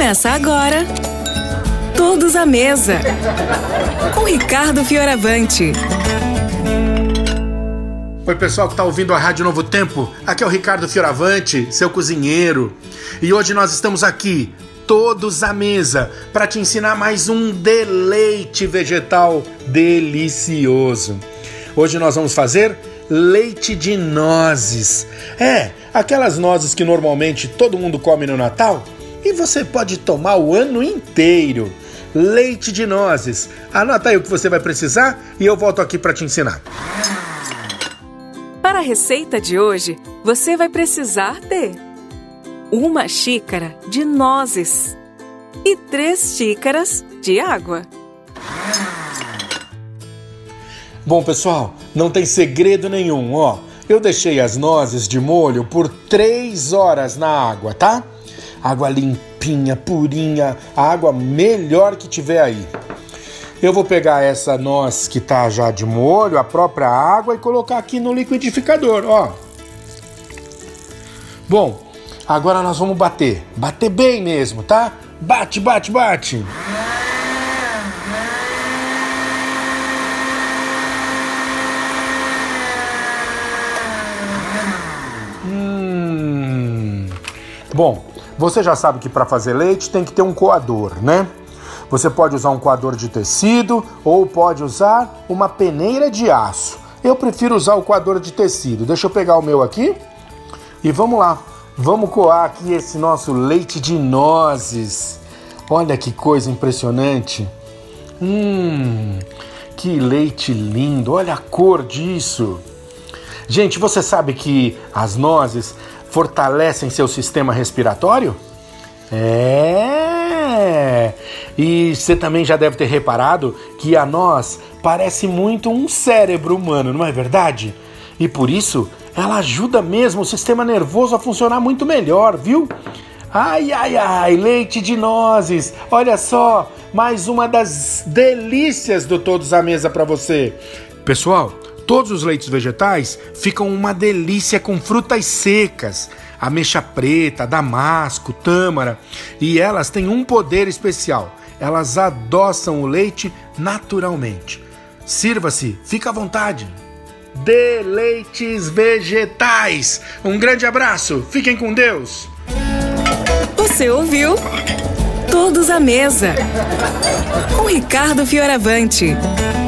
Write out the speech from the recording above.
Começa agora, Todos à Mesa, com Ricardo Fioravante. Oi, pessoal que está ouvindo a Rádio Novo Tempo, aqui é o Ricardo Fioravante, seu cozinheiro. E hoje nós estamos aqui, todos à mesa, para te ensinar mais um deleite vegetal delicioso. Hoje nós vamos fazer leite de nozes. Aquelas nozes que normalmente todo mundo come no Natal e você pode tomar o ano inteiro. Leite de nozes. Anota aí o que você vai precisar e eu volto aqui para te ensinar. Para a receita de hoje, você vai precisar de 1 xícara de nozes e 3 xícaras de água. Bom, pessoal, não tem segredo nenhum, ó. Eu deixei as nozes de molho por 3 horas na água, tá? Água limpinha, purinha, a água melhor que tiver aí. Eu vou pegar essa noz que tá já de molho, a própria água, e colocar aqui no liquidificador, ó. Bom, agora nós vamos bater. Bater bem mesmo, tá? Bate, bate, bate. Bom, você já sabe que para fazer leite tem que ter um coador, né? Você pode usar um coador de tecido ou pode usar uma peneira de aço. Eu prefiro usar o coador de tecido. Deixa eu pegar o meu aqui e vamos lá. Vamos coar aqui esse nosso leite de nozes. Olha que coisa impressionante. Que leite lindo. Olha a cor disso. Gente, você sabe que as nozes fortalecem seu sistema respiratório? E você também já deve ter reparado que a noz parece muito um cérebro humano, não é verdade? E por isso, ela ajuda mesmo o sistema nervoso a funcionar muito melhor, viu? Ai, ai, ai, leite de nozes! Olha só, mais uma das delícias do Todos à Mesa para você. Pessoal, todos os leites vegetais ficam uma delícia com frutas secas, ameixa preta, damasco, tâmara, e elas têm um poder especial. Elas adoçam o leite naturalmente. Sirva-se, fica à vontade. Deleites vegetais. Um grande abraço, fiquem com Deus. Você ouviu? Todos à Mesa, com Ricardo Fioravante.